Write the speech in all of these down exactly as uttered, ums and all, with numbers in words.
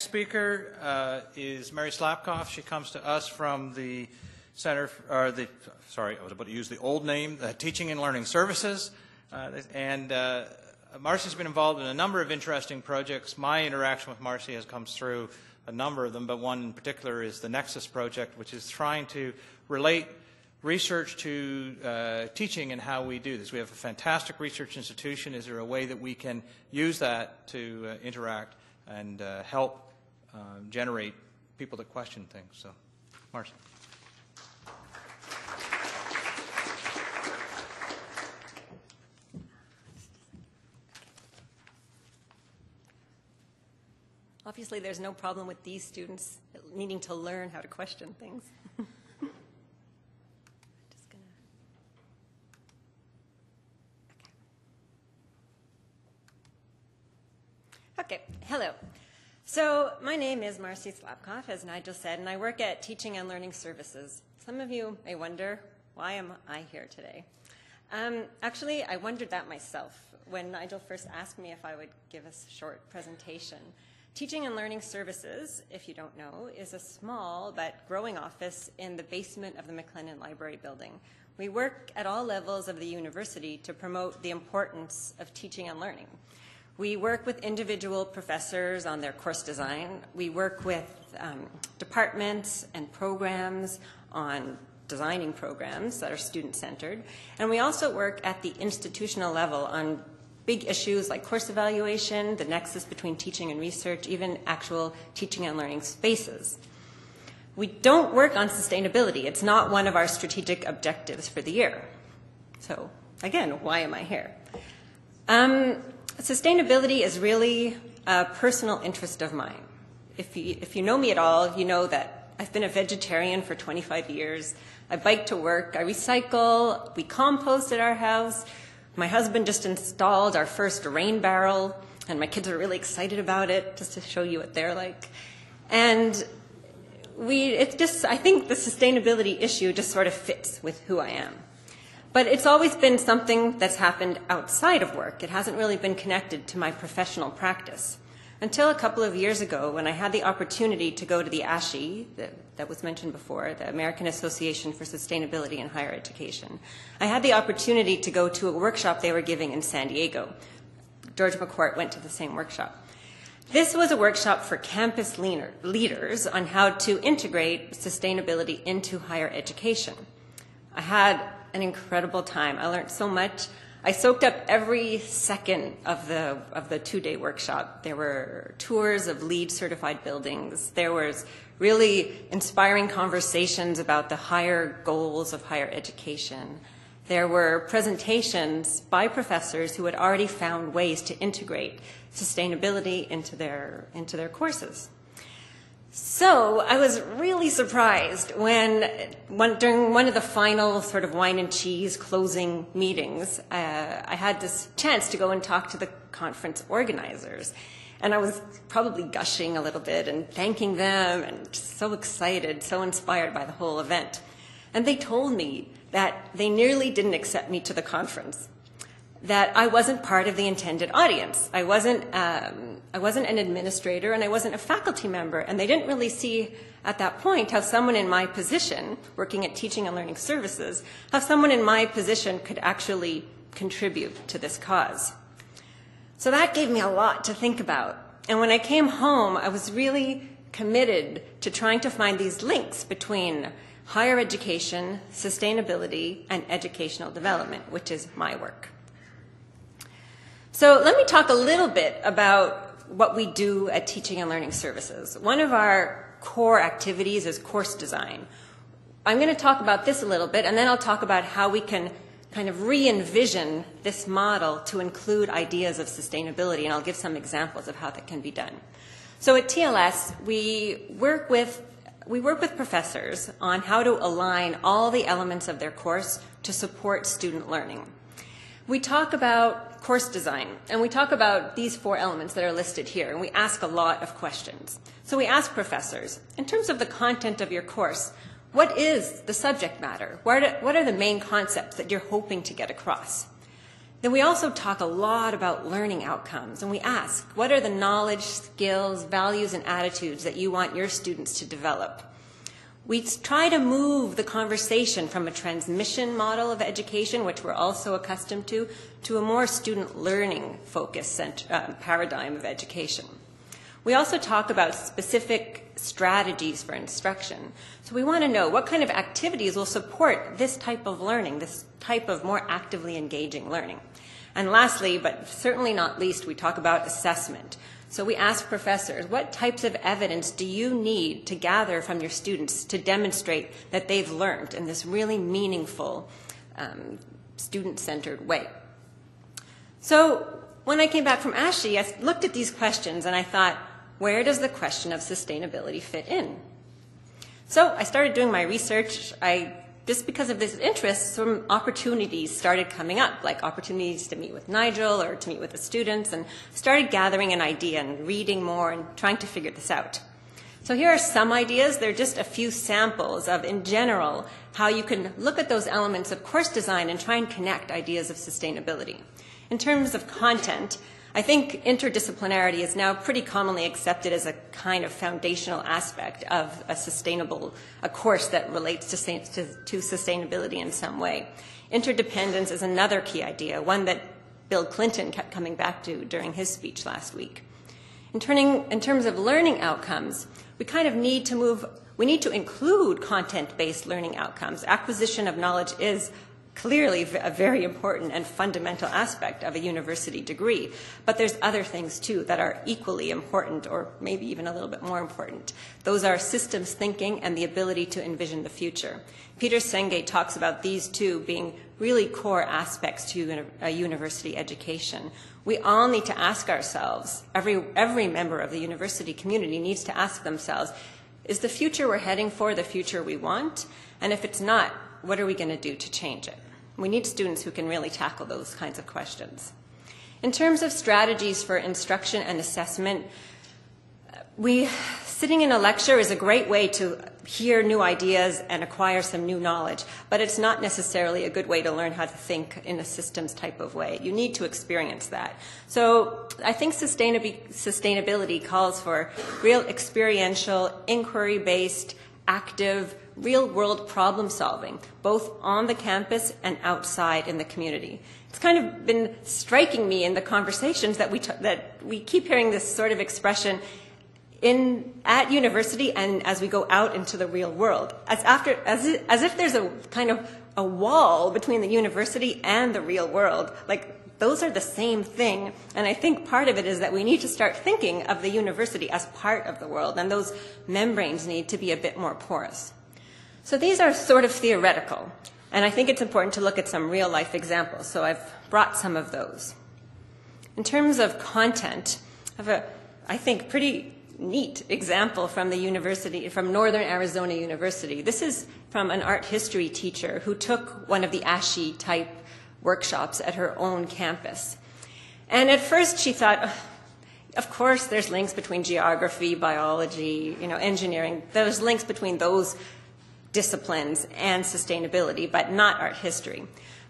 speaker uh, is Mary Slapkoff. She comes to us from the Center, or the, sorry, I was about to use the old name, the Teaching and Learning Services. Uh, and uh, Marcy's been involved in a number of interesting projects. My interaction with Marcy has come through a number of them, but one in particular is the Nexus project, which is trying to relate research to uh, teaching and how we do this. We have a fantastic research institution. Is there a way that we can use that to uh, interact and uh, help uh, generate people that question things? So, Marcy. Obviously, there's no problem with these students needing to learn how to question things. Just gonna... okay. Okay, hello. So my name is Marcy Slapkoff, as Nigel said, and I work at Teaching and Learning Services. Some of you may wonder, why am I here today? Um, actually, I wondered that myself when Nigel first asked me if I would give a short presentation. Teaching and Learning Services, if you don't know, is a small but growing office in the basement of the McLennan Library building. We work at all levels of the university to promote the importance of teaching and learning. We work with individual professors on their course design. We work with um, departments and programs on designing programs that are student-centered. And we also work at the institutional level on big issues like course evaluation, the nexus between teaching and research, even actual teaching and learning spaces. We don't work on sustainability. It's not one of our strategic objectives for the year. So again, why am I here? Um, sustainability is really a personal interest of mine. If you, if you know me at all, you know that I've been a vegetarian for twenty-five years. I bike to work, I recycle, we compost at our house. My husband just installed our first rain barrel, and my kids are really excited about it, just to show you what they're like. And we, it's just, I think the sustainability issue just sort of fits with who I am. But it's always been something that's happened outside of work. It hasn't really been connected to my professional practice. Until a couple of years ago, when I had the opportunity to go to the A S H I, that, that was mentioned before, the American Association for Sustainability in Higher Education, I had the opportunity to go to a workshop they were giving in San Diego. George McCourt went to the same workshop. This was a workshop for campus leader, leaders on how to integrate sustainability into higher education. I had an incredible time. I learned so much. I soaked up every second of the of the two-day workshop. There were tours of LEED certified buildings. There was really inspiring conversations about the higher goals of higher education. There were presentations by professors who had already found ways to integrate sustainability into their into their courses. So I was really surprised when, when during one of the final sort of wine and cheese closing meetings, uh, I had this chance to go and talk to the conference organizers. And I was probably gushing a little bit and thanking them and just so excited, so inspired by the whole event. And they told me that they nearly didn't accept me to the conference, that I wasn't part of the intended audience. I wasn't, um, I wasn't an administrator and I wasn't a faculty member, and they didn't really see at that point how someone in my position, working at Teaching and Learning Services, how someone in my position could actually contribute to this cause. So that gave me a lot to think about. And when I came home, I was really committed to trying to find these links between higher education, sustainability, and educational development, which is my work. So let me talk a little bit about what we do at Teaching and Learning Services. One of our core activities is course design. I'm going to talk about this a little bit, and then I'll talk about how we can kind of re-envision this model to include ideas of sustainability, and I'll give some examples of how that can be done. So at T L S, we work with, we work with professors on how to align all the elements of their course to support student learning. We talk about course design, and we talk about these four elements that are listed here, and we ask a lot of questions. So we ask professors, in terms of the content of your course, what is the subject matter? What are the main concepts that you're hoping to get across? Then we also talk a lot about learning outcomes, and we ask, what are the knowledge, skills, values, and attitudes that you want your students to develop? We try to move the conversation from a transmission model of education, which we're also accustomed to, to a more student learning focused uh, paradigm of education. We also talk about specific strategies for instruction. So we want to know what kind of activities will support this type of learning, this type of more actively engaging learning. And lastly, but certainly not least, we talk about assessment. So we ask professors, what types of evidence do you need to gather from your students to demonstrate that they've learned in this really meaningful, um, student-centered way? So when I came back from ASHE, I looked at these questions and I thought, where does the question of sustainability fit in? So I started doing my research. I, just because of this interest, some opportunities started coming up, like opportunities to meet with Nigel or to meet with the students, and started gathering an idea and reading more and trying to figure this out. So here are some ideas. They're just a few samples of, in general, how you can look at those elements of course design and try and connect ideas of sustainability. In terms of content, I think interdisciplinarity is now pretty commonly accepted as a kind of foundational aspect of a sustainable, a course that relates to, to, to sustainability in some way. Interdependence is another key idea, one that Bill Clinton kept coming back to during his speech last week. In, turning, in terms of learning outcomes, we kind of need to move, we need to include content-based learning outcomes. Acquisition of knowledge is clearly a very important and fundamental aspect of a university degree. But there's other things, too, that are equally important, or maybe even a little bit more important. Those are systems thinking and the ability to envision the future. Peter Senge talks about these two being really core aspects to a university education. We all need to ask ourselves, every, every member of the university community needs to ask themselves, is the future we're heading for the future we want? And if it's not, what are we going to do to change it? We need students who can really tackle those kinds of questions. In terms of strategies for instruction and assessment, we, sitting in a lecture is a great way to hear new ideas and acquire some new knowledge, but it's not necessarily a good way to learn how to think in a systems type of way. You need to experience that. So I think sustainability calls for real experiential, inquiry-based, active, real-world problem solving, both on the campus and outside in the community. It's kind of been striking me in the conversations that we, t that we keep hearing this sort of expression in, at university and as we go out into the real world, as, after, as, if, as if there's a kind of a wall between the university and the real world. Like, those are the same thing, and I think part of it is that we need to start thinking of the university as part of the world, and those membranes need to be a bit more porous. So these are sort of theoretical, and I think it's important to look at some real-life examples, so I've brought some of those. In terms of content, I have a, I think, pretty neat example from the university, from Northern Arizona University. This is from an art history teacher who took one of the ASHE-type workshops at her own campus. And at first she thought, of course there's links between geography, biology, you know, engineering. There's links between those disciplines and sustainability, but not art history.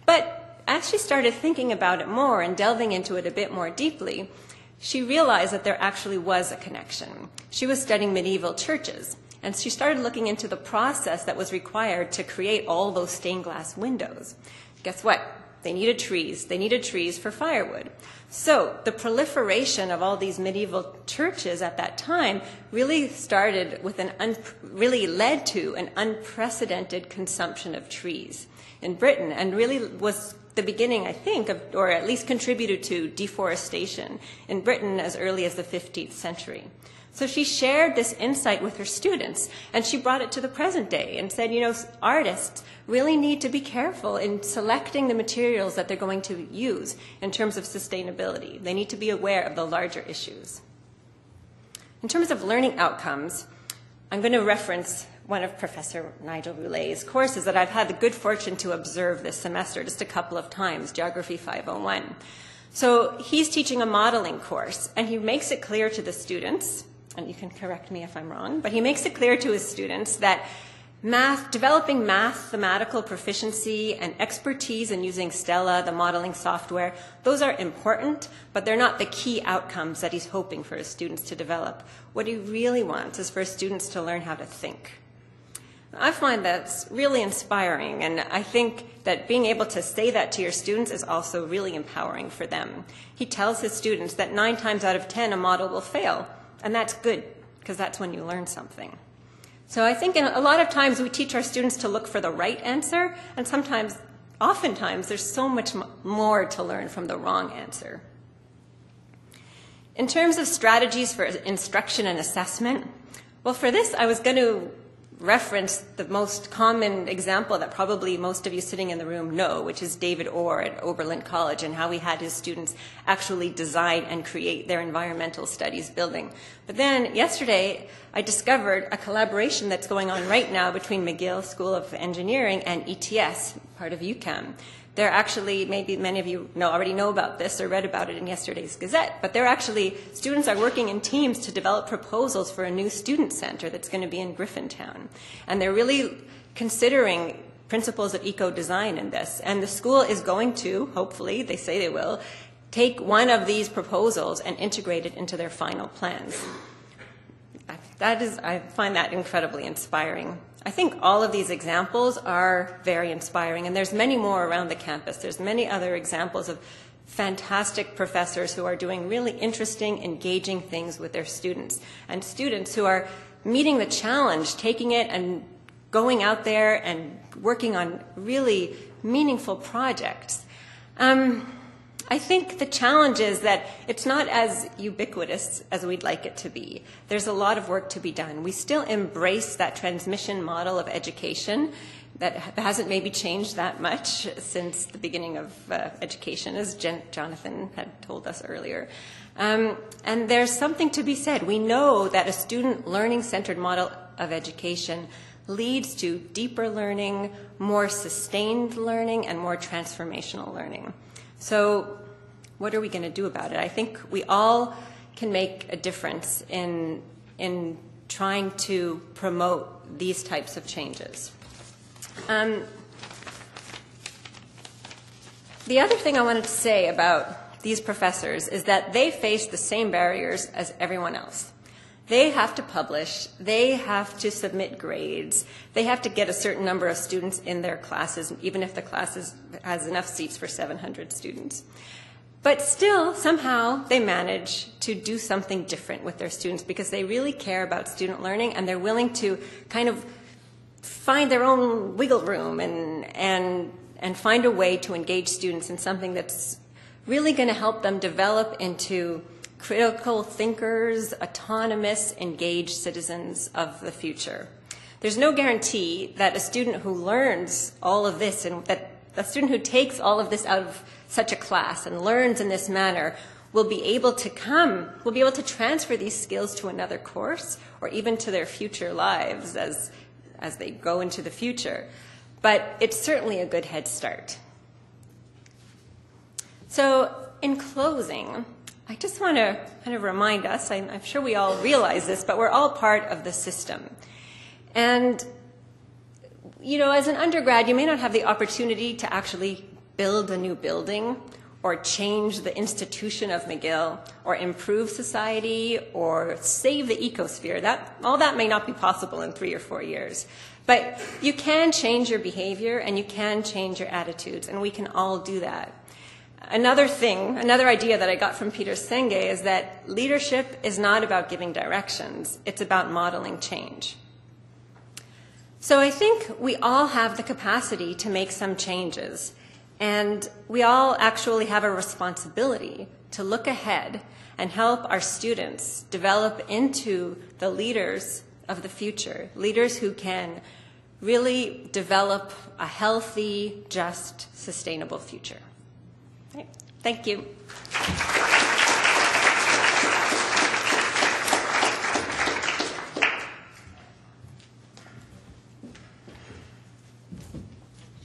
But as she started thinking about it more and delving into it a bit more deeply, she realized that there actually was a connection. She was studying medieval churches, and she started looking into the process that was required to create all those stained glass windows. Guess what? They needed trees. They needed trees for firewood. So the proliferation of all these medieval churches at that time really started with an, un really led to an unprecedented consumption of trees in Britain, and really was the beginning, I think, of, or at least contributed to deforestation in Britain as early as the fifteenth century. So she shared this insight with her students, and she brought it to the present day and said, you know, artists really need to be careful in selecting the materials that they're going to use in terms of sustainability. They need to be aware of the larger issues. In terms of learning outcomes, I'm going to reference one of Professor Nigel Roulet's courses that I've had the good fortune to observe this semester just a couple of times, Geography five oh one. So he's teaching a modeling course, and he makes it clear to the students, and you can correct me if I'm wrong, but he makes it clear to his students that Math, developing mathematical proficiency and expertise in using Stella, the modeling software, those are important, but they're not the key outcomes that he's hoping for his students to develop. What he really wants is for his students to learn how to think. I find that's really inspiring, and I think that being able to say that to your students is also really empowering for them. He tells his students that nine times out of ten a model will fail, and that's good, because that's when you learn something. So I think in a lot of times we teach our students to look for the right answer, and sometimes, oftentimes, there's so much more to learn from the wrong answer. In terms of strategies for instruction and assessment, well, for this I was going to reference the most common example that probably most of you sitting in the room know, which is David Orr at Oberlin College and how he had his students actually design and create their environmental studies building. But then yesterday, I discovered a collaboration that's going on right now between McGill School of Engineering and E T S, part of UQAM. They're actually, maybe many of you know, already know about this or read about it in yesterday's Gazette, but they're actually, students are working in teams to develop proposals for a new student center that's going to be in Griffintown. And they're really considering principles of eco-design in this. And the school is going to, hopefully, they say they will, take one of these proposals and integrate it into their final plans. That is, I find that incredibly inspiring. I think all of these examples are very inspiring, and there's many more around the campus. There's many other examples of fantastic professors who are doing really interesting, engaging things with their students, and students who are meeting the challenge, taking it and going out there and working on really meaningful projects. Um, I think the challenge is that it's not as ubiquitous as we'd like it to be. There's a lot of work to be done. We still embrace that transmission model of education that hasn't maybe changed that much since the beginning of uh, education, as Jen Jonathan had told us earlier. Um, and there's something to be said. We know that a student learning-centered model of education leads to deeper learning, more sustained learning, and more transformational learning. So what are we going to do about it? I think we all can make a difference in, in trying to promote these types of changes. Um, the other thing I wanted to say about these professors is that they face the same barriers as everyone else. They have to publish, they have to submit grades, they have to get a certain number of students in their classes, even if the class is, has enough seats for seven hundred students. But still, somehow, they manage to do something different with their students because they really care about student learning and they're willing to kind of find their own wiggle room and, and, and find a way to engage students in something that's really going to help them develop into critical thinkers, autonomous, engaged citizens of the future. There's no guarantee that a student who learns all of this and that a student who takes all of this out of such a class and learns in this manner will be able to come, will be able to transfer these skills to another course or even to their future lives as, as they go into the future. But it's certainly a good head start. So in closing, I just want to kind of remind us, I'm, I'm sure we all realize this, but we're all part of the system. And, you know, as an undergrad, you may not have the opportunity to actually build a new building or change the institution of McGill or improve society or save the ecosphere. That, all that may not be possible in three or four years. But you can change your behavior and you can change your attitudes, and we can all do that. Another thing, another idea that I got from Peter Senge is that leadership is not about giving directions, it's about modeling change. So I think we all have the capacity to make some changes, and we all actually have a responsibility to look ahead and help our students develop into the leaders of the future, leaders who can really develop a healthy, just, sustainable future. Thank you.